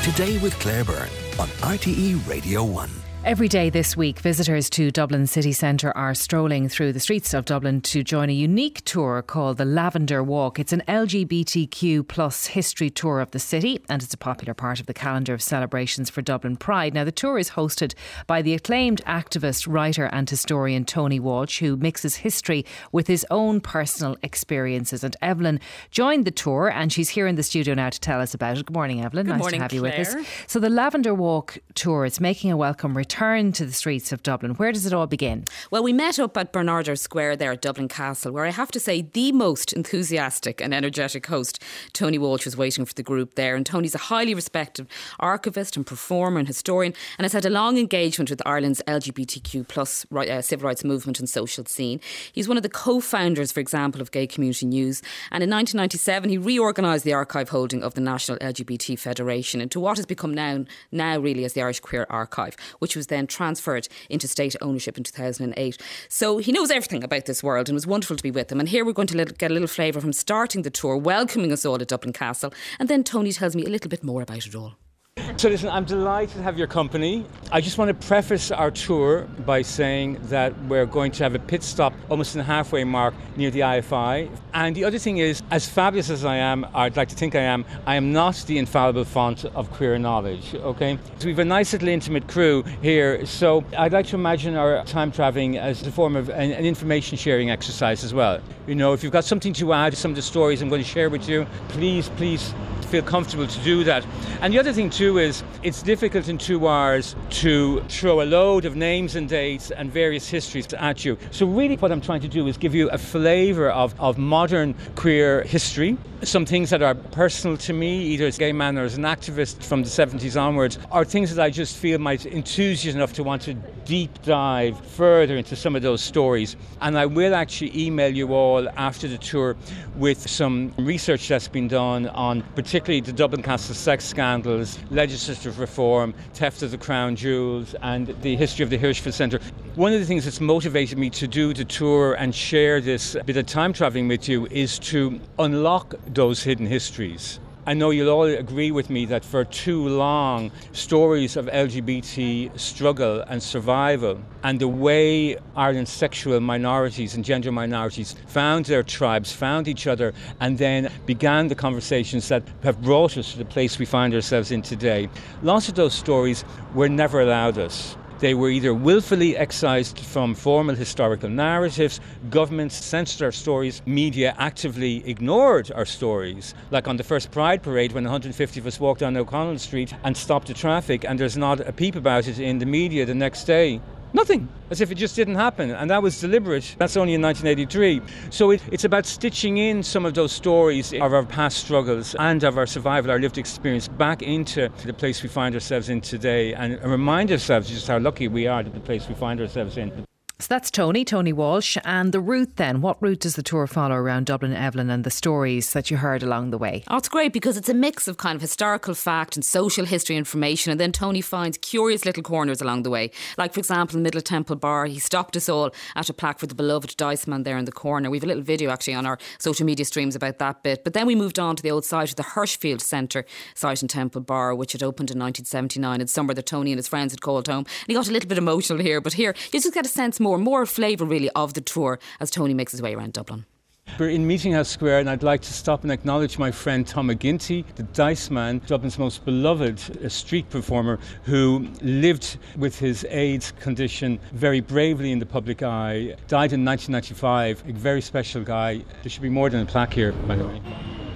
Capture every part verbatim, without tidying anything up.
Today with Claire Byrne on R T E Radio one. Every day this week, visitors to Dublin city centre are strolling through the streets of Dublin to join a unique tour called the Lavender Walk. It's an L G B T Q plus history tour of the city, and it's a popular part of the calendar of celebrations for Dublin Pride. Now, the tour is hosted by the acclaimed activist, writer and historian Tony Walsh, who mixes history with his own personal experiences. And Evelyn joined the tour, and she's here in the studio now to tell us about it. Good morning, Evelyn. Good nice morning, to have you Claire. with us. So the Lavender Walk tour is making a welcome return to the streets of Dublin. Where does it all begin? Well, we met up at Bernardo Square there at Dublin Castle, where I have to say the most enthusiastic and energetic host, Tony Walsh, was waiting for the group there. And Tony's a highly respected archivist and performer and historian, and has had a long engagement with Ireland's L G B T Q plus uh, civil rights movement and social scene. He's one of the co-founders, for example, of Gay Community News. And in nineteen ninety-seven, he reorganised the archive holding of the National L G B T Federation into what has become now, now really as the Irish Queer Archive, which was then transferred into state ownership in two thousand eight. So he knows everything about this world, and it was wonderful to be with him. And here we're going to get a little flavour from starting the tour, welcoming us all at Dublin Castle, and then Tony tells me a little bit more about it all. So listen, I'm delighted to have your company. I just want to preface our tour by saying that we're going to have a pit stop almost in the halfway mark near the I F I. And the other thing is, as fabulous as I am, or I'd like to think I am, I am not the infallible font of queer knowledge, okay? So we've a nice little intimate crew here, so I'd like to imagine our time travelling as a form of an, an information sharing exercise as well. You know, if you've got something to add to some of the stories I'm going to share with you, please, please feel comfortable to do that. And the other thing too is it's difficult in two hours to throw a load of names and dates and various histories at you. So really what I'm trying to do is give you a flavour of, of modern queer history, some things that are personal to me, either as a gay man or as an activist from the seventies onwards, or things that I just feel might enthuse you enough to want to deep dive further into some of those stories. And I will actually email you all after the tour with some research that's been done on particularly the Dublin Castle sex scandals, legislative reform, theft of the crown jewels, and the history of the Hirschfeld Centre. One of the things that's motivated me to do the tour and share this bit of time travelling with you is to unlock those hidden histories. I know you'll all agree with me that for too long, stories of L G B T struggle and survival and the way Ireland's sexual minorities and gender minorities found their tribes, found each other, and then began the conversations that have brought us to the place we find ourselves in today. Lots of those stories were never allowed us. They were either willfully excised from formal historical narratives, governments censored our stories, media actively ignored our stories. Like on the first Pride Parade when one hundred fifty of us walked down O'Connell Street and stopped the traffic, and there's not a peep about it in the media the next day. Nothing, as if it just didn't happen, and that was deliberate. That's only in nineteen eighty-three. So it, it's about stitching in some of those stories of our past struggles and of our survival, our lived experience, back into the place we find ourselves in today, and remind ourselves just how lucky we are to the place we find ourselves in. So that's Tony, Tony Walsh. And the route then, what route does the tour follow around Dublin, Evelyn, and the stories that you heard along the way? Oh, it's great because it's a mix of kind of historical fact and social history information, and then Tony finds curious little corners along the way. Like, for example, Middle Temple Bar, he stopped us all at a plaque for the beloved Dice Man there in the corner. We have a little video actually on our social media streams about that bit. But then we moved on to the old site of the Hirschfeld Centre site in Temple Bar, which had opened in nineteen seventy-nine. It's somewhere that Tony and his friends had called home. And he got a little bit emotional here, but here you just get a sense more, more flavour really of the tour as Tony makes his way around Dublin. We're in Meeting House Square, and I'd like to stop and acknowledge my friend Tom McGinty, the Dice Man, Dublin's most beloved street performer, who lived with his AIDS condition very bravely in the public eye. Died in nineteen ninety-five, a very special guy. There should be more than a plaque here, by the way.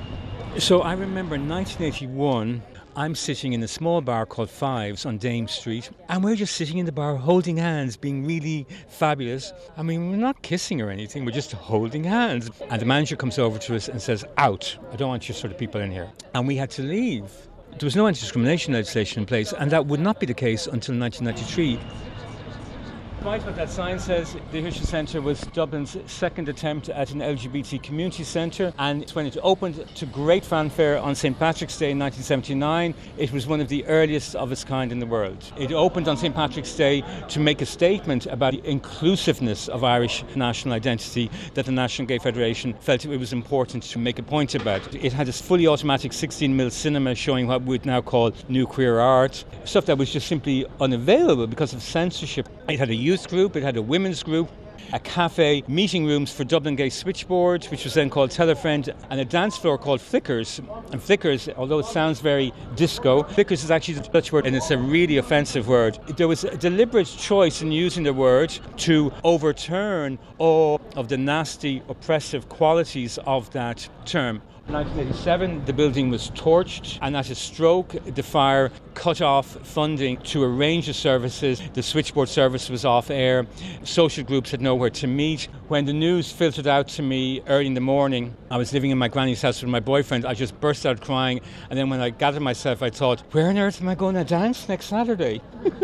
So I remember in nineteen eighty-one, I'm sitting in a small bar called Fives on Dame Street, and we're just sitting in the bar holding hands, being really fabulous. I mean, we're not kissing or anything, we're just holding hands. And the manager comes over to us and says, "Out, I don't want your sort of people in here." And we had to leave. There was no anti-discrimination legislation in place, and that would not be the case until nineteen ninety-three. Right, what that sign says, the History Centre was Dublin's second attempt at an L G B T community centre, and when it opened to great fanfare on Saint Patrick's Day in nineteen seventy-nine, it was one of the earliest of its kind in the world. It opened on Saint Patrick's Day to make a statement about the inclusiveness of Irish national identity that the National Gay Federation felt it was important to make a point about. It had a fully automatic sixteen millimeter cinema showing what we would now call new queer art, stuff that was just simply unavailable because of censorship. It had a youth group, it had a women's group, a cafe, meeting rooms for Dublin Gay Switchboard, which was then called Telefriend, and a dance floor called Flickers. And Flickers, although it sounds very disco, Flickers is actually the Dutch word, and it's a really offensive word. There was a deliberate choice in using the word to overturn all of the nasty, oppressive qualities of that term. In nineteen eighty-seven, the building was torched, and at a stroke, the fire cut off funding to a range of services. The switchboard service was off air. Social groups had nowhere to meet. When the news filtered out to me early in the morning, I was living in my granny's house with my boyfriend. I just burst out crying, and then when I gathered myself, I thought, where on earth am I going to dance next Saturday?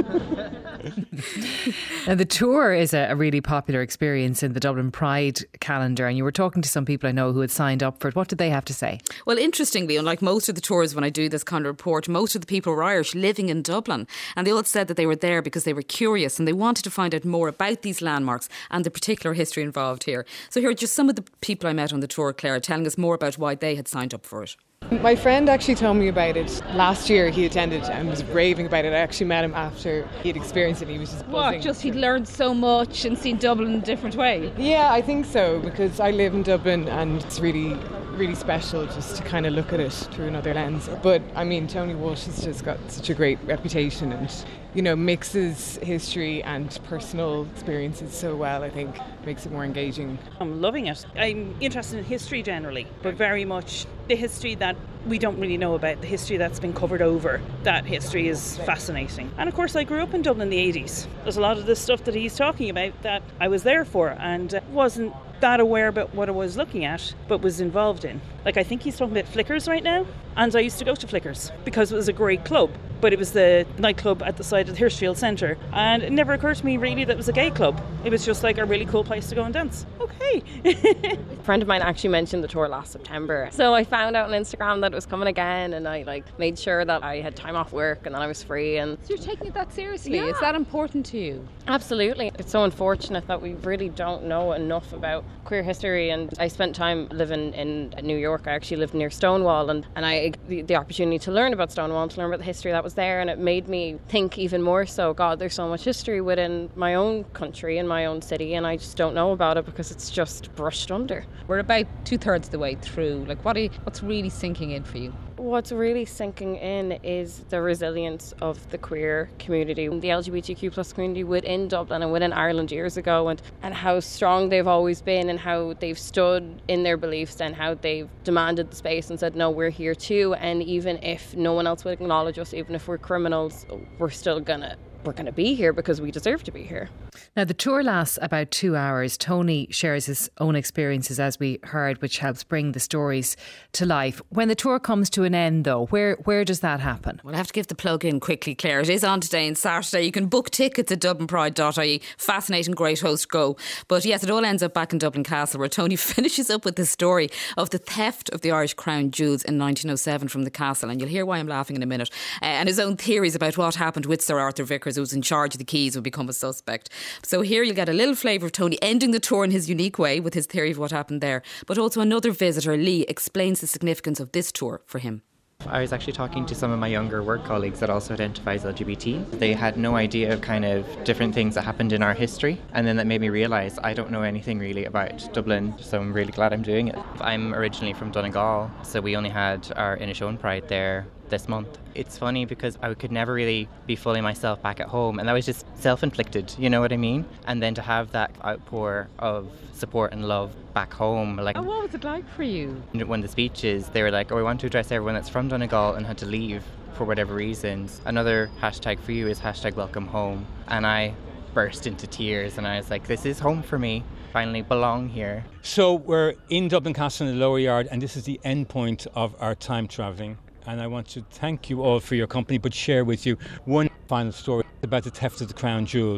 Now, the tour is a, a really popular experience in the Dublin Pride calendar, and you were talking to some people I know who had signed up for it. What did they have to say? Well, interestingly, unlike most of the tours when I do this kind of report, most of the people were Irish living in Dublin, and they all said that they were there because they were curious and they wanted to find out more about these landmarks and the particular history involved here. So here are just some of the people I met on the tour, Claire, telling us more about why they had signed up for it. My friend actually told me about it last year. He attended and was raving about it. I actually met him after he'd experienced it. He was just buzzing. What, just he'd learned so much and seen Dublin in a different way? Yeah, I think so, because I live in Dublin and it's really, really special just to kind of look at it through another lens. But I mean, Tony Walsh has just got such a great reputation and, you know, mixes history and personal experiences so well. I think makes it more engaging. I'm loving it. I'm interested in history generally, but very much the history that we don't really know about, the history that's been covered over. That history is fascinating. And of course, I grew up in Dublin in the eighties. There's a lot of the stuff that he's talking about that I was there for and wasn't that aware about what I was looking at, but was involved in. Like, I think he's talking about Flickers right now, and I used to go to Flickers because it was a great club, but it was the nightclub at the side of the Hirschfield Centre, and it never occurred to me really that it was a gay club. It was just like a really cool place to go and dance. Okay. A friend of mine actually mentioned the tour last September, so I found out on Instagram that it was coming again, and I like made sure that I had time off work and that I was free. And so you're taking it that seriously? Yeah. Is that important to you? Absolutely. It's so unfortunate that we really don't know enough about queer history, and I spent time living in New York. I actually lived near Stonewall, and, and I the, the opportunity to learn about Stonewall, to learn about the history that was there, and it made me think even more so, God, there's so much history within my own country and my own city, and I just don't know about it because it's just brushed under. We're about two-thirds of the way through. Like, what are you, what's really sinking in for you? What's really sinking in is the resilience of the queer community, the L G B T Q plus community within Dublin and within Ireland years ago, and, and how strong they've always been and how they've stood in their beliefs and how they've demanded the space and said, no, we're here too, and even if no one else would acknowledge us, even if we're criminals, we're still gonna we're going to be here because we deserve to be here. Now, the tour lasts about two hours. Tony shares his own experiences, as we heard, which helps bring the stories to life. When the tour comes to an end, though, where where does that happen? Well, I have to give the plug in quickly, Claire. It is on today and Saturday. You can book tickets at dublin pride dot I E. Fascinating, great host, go. But yes, it all ends up back in Dublin Castle, where Tony finishes up with the story of the theft of the Irish crown jewels in nineteen oh seven from the castle. And you'll hear why I'm laughing in a minute. Uh, and his own theories about what happened with Sir Arthur Vickers, who was in charge of the keys, would become a suspect. So here you'll get a little flavour of Tony ending the tour in his unique way with his theory of what happened there. But also another visitor, Lee, explains the significance of this tour for him. I was actually talking to some of my younger work colleagues that also identify as L G B T. They had no idea of kind of different things that happened in our history, and then that made me realise I don't know anything really about Dublin, so I'm really glad I'm doing it. I'm originally from Donegal, so we only had our Inishowen Pride there this month. It's funny because I could never really be fully myself back at home, and that was just self-inflicted, you know what I mean? And then to have that outpour of support and love back home, like, and what was it like for you? When the speeches, they were like, oh, we want to address everyone that's from Donegal and had to leave for whatever reasons. Another hashtag for you is hashtag welcome home. And I burst into tears and I was like, this is home for me. Finally belong here. So we're in Dublin Castle in the Lower Yard, and this is the end point of our time travelling. And I want to thank you all for your company, but share with you one final story about the theft of the crown jewels.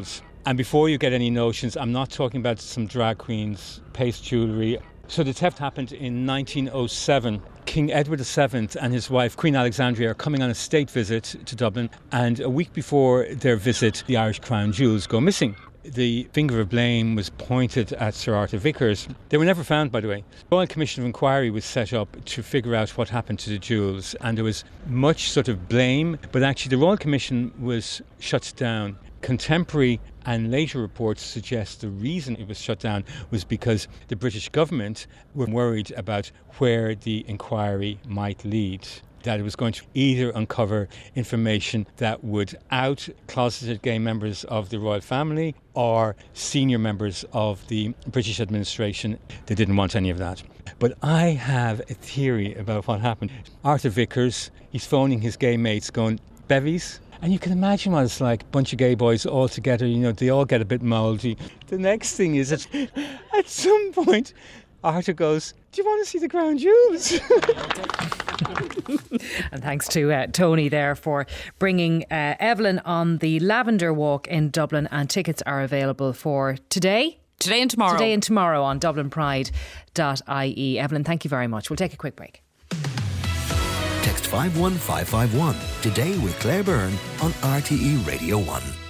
And before you get any notions, I'm not talking about some drag queens, paste jewellery. So the theft happened in nineteen oh seven. King Edward the seventh and his wife, Queen Alexandria, are coming on a state visit to Dublin, and a week before their visit, the Irish crown jewels go missing. The finger of blame was pointed at Sir Arthur Vickers. They were never found, by the way. The Royal Commission of Inquiry was set up to figure out what happened to the jewels, and there was much sort of blame, but actually the Royal Commission was shut down. Contemporary and later reports suggest the reason it was shut down was because the British government were worried about where the inquiry might lead. That it was going to either uncover information that would out closeted gay members of the royal family or senior members of the British administration. They didn't want any of that. But I have a theory about what happened. Arthur Vickers, he's phoning his gay mates going, bevies? And you can imagine what it's like, a bunch of gay boys all together, you know, they all get a bit mouldy. The next thing is that at some point, Arthur goes, do you want to see the crown jewels? And thanks to uh, Tony there for bringing uh, Evelyn on the Lavender Walk in Dublin, and tickets are available for today. Today and tomorrow. Today and tomorrow on dublin pride dot I E. Evelyn, thank you very much. We'll take a quick break. Text five one five five one today with Claire Byrne on R T E Radio one.